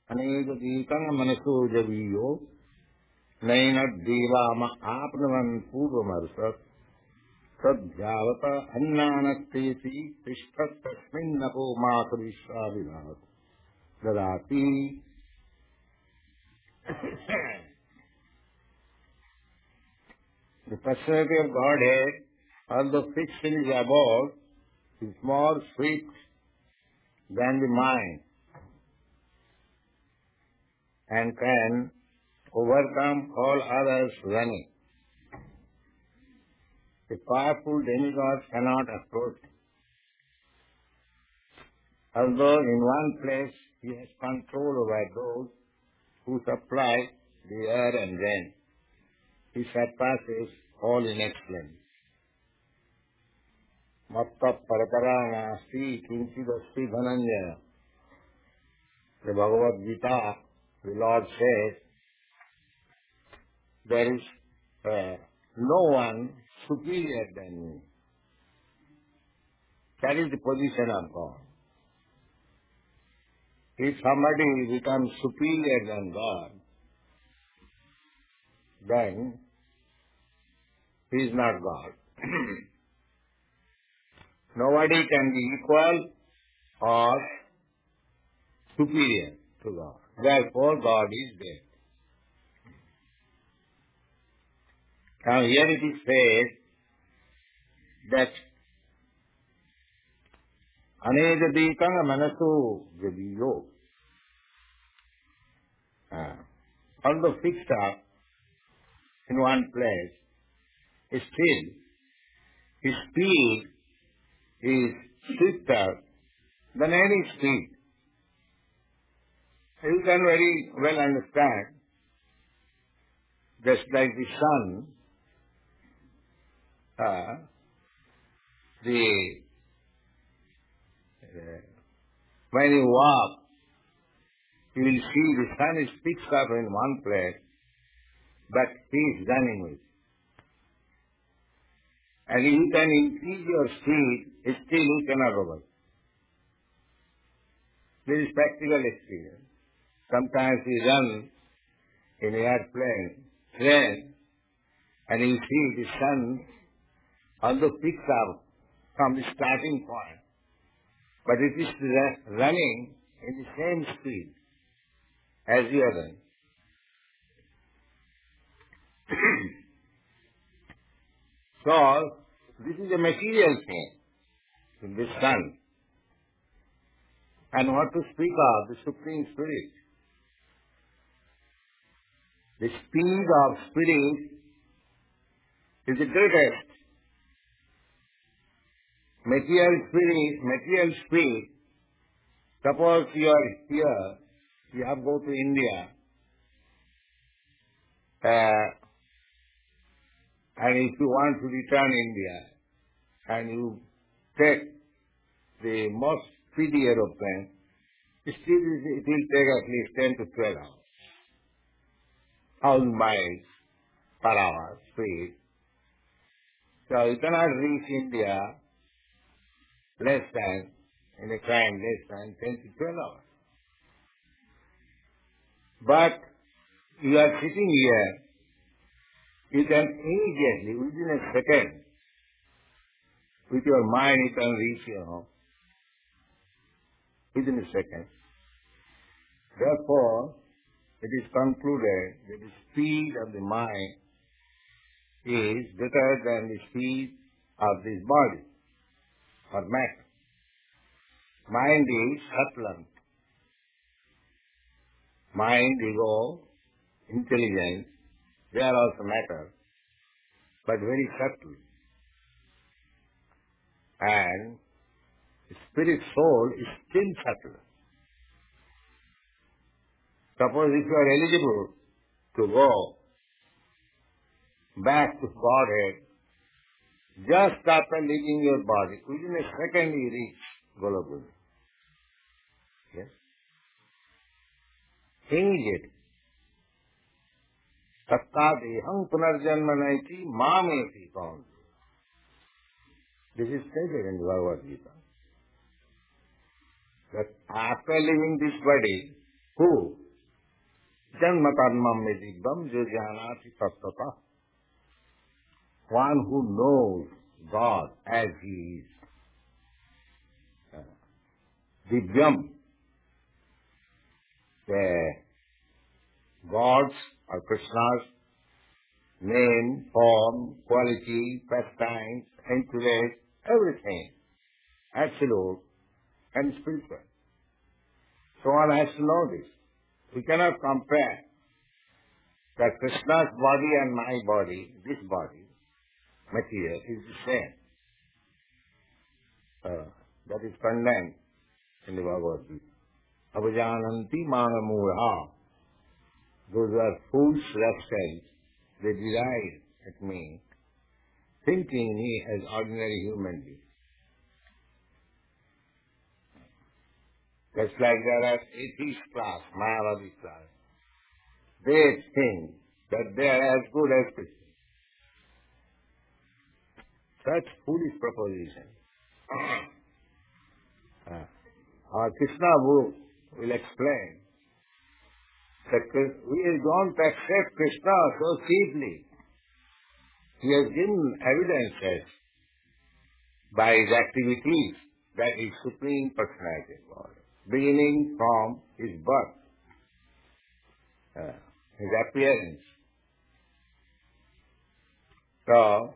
अनेकदीकं मनसो जवीयो नैनद्देवाम आपनवन् पूर्वमर्षत् तद्यावत अन्नानस्तेति तिष्ठत्तस्मिन्नपो मातुरिश्वाविभात् ददाति. The personality of Godhead, although fixed in his abode, is more sweet than the mind and can overcome all others running. The powerful demigod cannot approach him. Although in one place he has control over those who supply the air and rain, he surpasses all in excellence. Matta paratara nasti kinchidasti dhananjaya. The Bhagavad Gita, the Lord says, there is no one superior than me. That is the position of God. If somebody becomes superior than God, then he is not God. Nobody can be equal or superior to God. Therefore, God is there. Now here it is said that anedadikang manaso jabiyo. Although fixed up in one place, still his speed is swifter than any speed. You can very well understand, just like the sun, when you walk, you will see the sun is fixed up in one place, but he is running with it. And you can increase your speed, still you cannot overcome. This is practical experience. Sometimes we run in airplane, train, and you see the sun, although fixed up from the starting point, but it is running in the same speed as you are running. So, this is a material thing in this sun. And what to speak of the Supreme Spirit? The speed of Spirit is the greatest. Material speed, suppose you are here, you have to go to India, and if you want to return India, and you take the most speedy aeroplane, still it will take at least 10 to 12 hours. 1,000 miles per hour speed. So you cannot reach India less than, in a time less than 10 to 12 hours. But you are sitting here, you can immediately, within a second, with your mind you can reach your home. Within a second. Therefore, it is concluded that the speed of the mind is greater than the speed of this body or matter. Mind is subtle. Mind, ego, intelligence, they are also matter, but very subtle. And spirit soul is still subtle. Suppose if you are eligible to go back to Godhead, just after leaving your body, within a second you reach Golokula. Yes? Immediate. Tattadeham punarjanma naiti mameti kaun. This is stated in the Bhagavad Gita. That after leaving this body, Who? Janma karmam vidigbam yojanati tattva. One who knows God as He is. Divyam, the gods or Krishna's name, form, quality, pastimes, intellect, everything, absolute and spiritual. So one has to know this. We cannot compare that Krishna's body and my body, this body, material, is the same. That is condemned in the Bhagavad Gita. Avajananti manamura. Those are fools, rascals. They deride at me, thinking me as ordinary human being. Just like there are atheist class, Mayavadi class. They think that they are as good as Krishna. Such foolish proposition. Our Krishna book will explain that we don't accept Krishna so cheaply. He has given evidences by his activities that he is Supreme Personality of God, beginning from his birth, his appearance. So,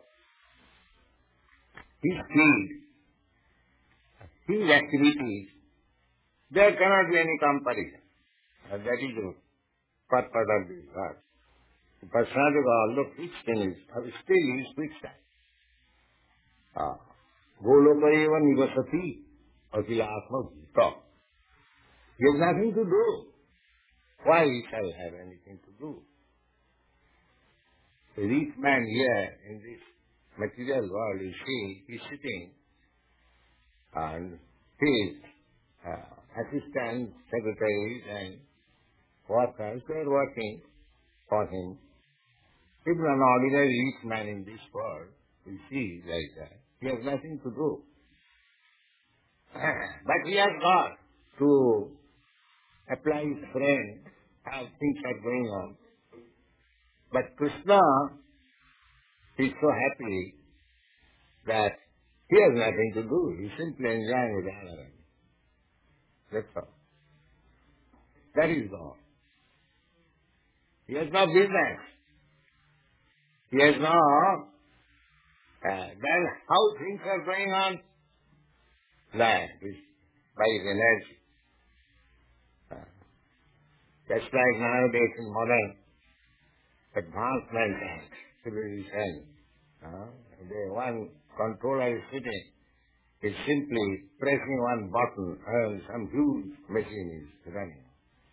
his deed, his activities, there cannot be any comparison. And that is the purpose of this verse. The personality of God, look, fixed in his, still he is fixed. Goloka eva nivasati akilatma bhuta. He has nothing to do. Why he shall have anything to do? The rich man here in this material world, you see, he is sitting and his assistants, secretaries and workers, they are working for him. Even an ordinary rich man in this world, we see like that. He has nothing to do. But he has got to apply his friend how things are going on. But Krishna is so happy that he has nothing to do. He is simply enjoying with Radharani. That's all. That is God. He has no business. He has no... then how things are going on? Like this, by his energy. Just like nowadays in modern advancement and civilization, one controller is sitting, is simply pressing one button and some huge machine is running.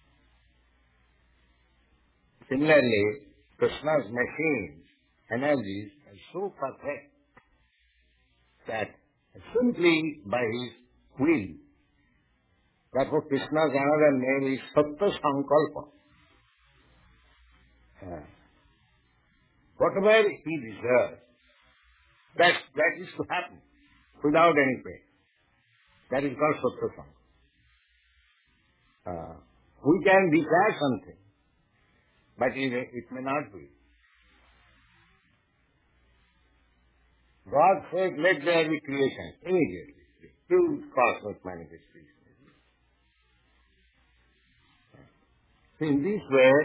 Similarly, Krishna's machines, energies are so perfect that simply by his will, therefore Krishna's another name is Sattva Sankalpa. Whatever he deserves, that is to happen without any pain. That is called Sattva Sankalpa. We can desire something, but it may not be. God said, let there be creation immediately. Huge cosmic manifestation. In this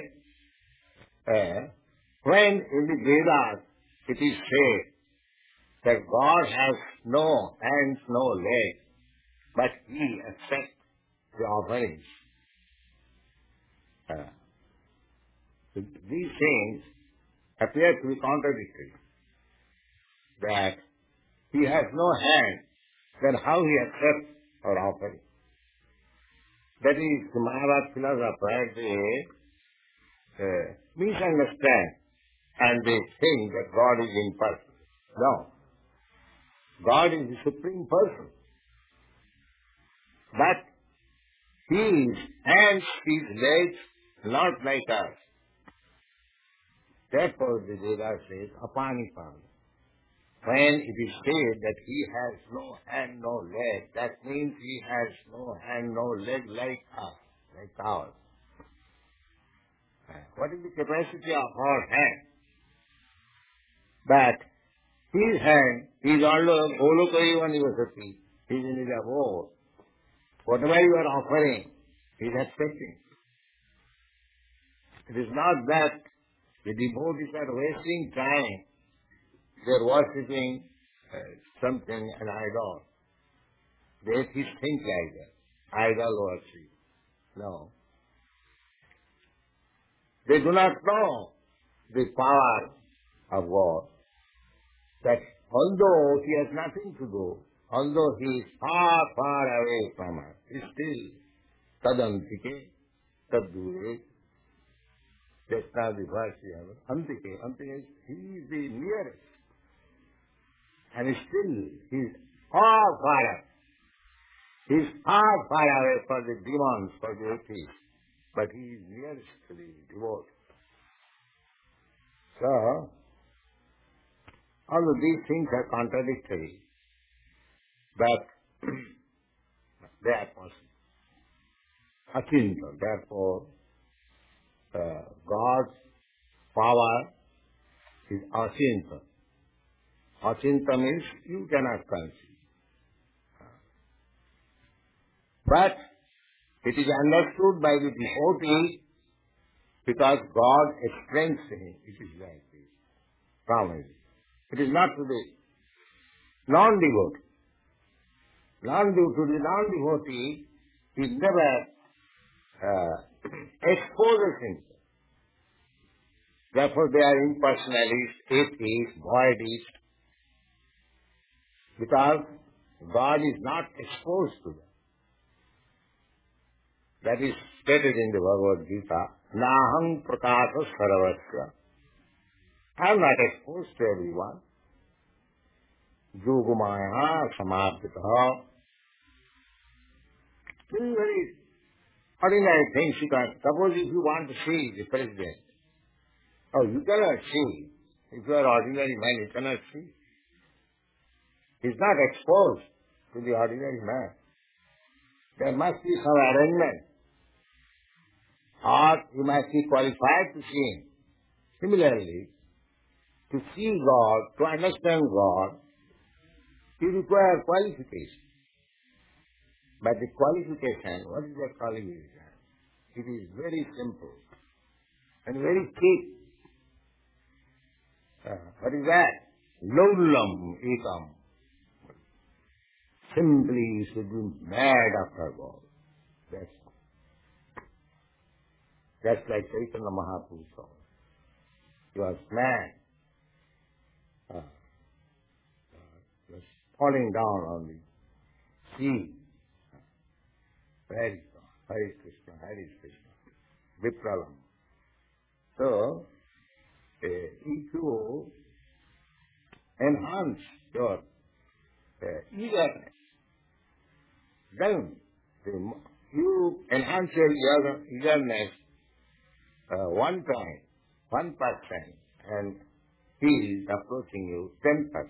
way, when in the Vedas it is said that God has no hands, no legs, but He accepts the offerings. These things appear to be contradictory. That He has no hand, then how He accepts our offering? That is, the Mayavad philosopher, they misunderstand and they think that God is impersonal. No. God is the Supreme Person. But His hands, His legs, not like us. Therefore the Veda says, Apanipana. When it is said that He has no hand, no leg, that means He has no hand, no leg like us, like ours. What is the capacity of our hand? But his hand is always Goloka University. He is in his abode. Whatever you are offering, he is accepting. It is not that the devotees are wasting time. They are worshipping something, an idol. The atheists think like that. Idol worship. No. They do not know the power of God. That although he has nothing to do, although he is far, far away from us, still tadantike, tadure, just now the verse we have, antike, antike, he is the nearest. And still he is far, far away. He is far, far away for the demons, for the atheists. But he is nearest to the devout. So, all of these things are contradictory, but they are possible. Achinta, therefore, God's power is achinta. Achinta means you cannot conceive. But it is understood by the devotee because God explains to him. It is like this. Promise. It is not to the non-devotee. To the non-devotee, he never exposes himself. Therefore they are impersonalists, atheists, voidists, because God is not exposed to them. That is stated in the Bhagavad Gita, Naham prakasa sarvasya. I am not exposed to everyone. Yogumaya samabhita. Very ordinary things you can. Suppose if you want to see the president, you cannot see. If you are ordinary man, you cannot see. He is not exposed to the ordinary man. There must be some arrangement. Or you must be qualified to see him. Similarly, to see God, to understand God, you require qualification. But the qualification, what is that qualification? It is very simple and very cheap. What is that? Laulam ekam. Simply you should be mad after God. That's like Chaitanya Mahaprabhu saw. He was mad. He was falling down on the sea. Hare Krishna, Hare Krishna, Vipralam. So, if you enhance your eagerness, then you enhance your eagerness 1%, and he is approaching you 10%.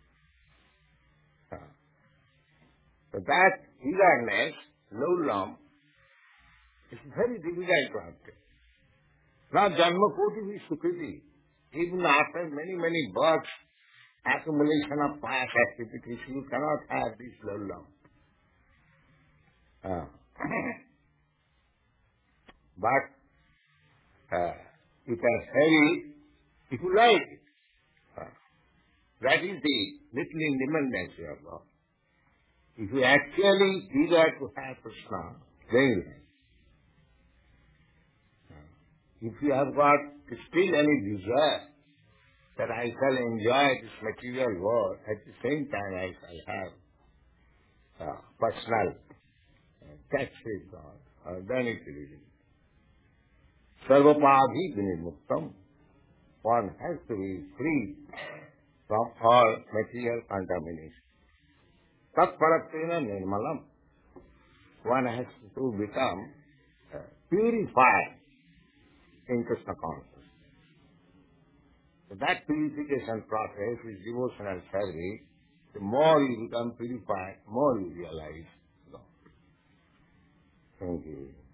So that eagerness, laulam, is very difficult to obtain. Now, Janmakoti is Sukriti. Even after many, many births, accumulation of past activities, you cannot have this laulam. But you can have it if you like it. That is the little independence you have got. If you actually desire to have Krishna, then you have. If you have got still any desire that I shall enjoy this material world, at the same time I shall have personal touch with God, then it will be. Sarvapadhi vinimuktam. One has to be free from all material contamination. Tatparattena nirmalam. One has to become purified in Krishna consciousness. So that purification process is devotional service. The more you become purified, more you realize God. Thank you.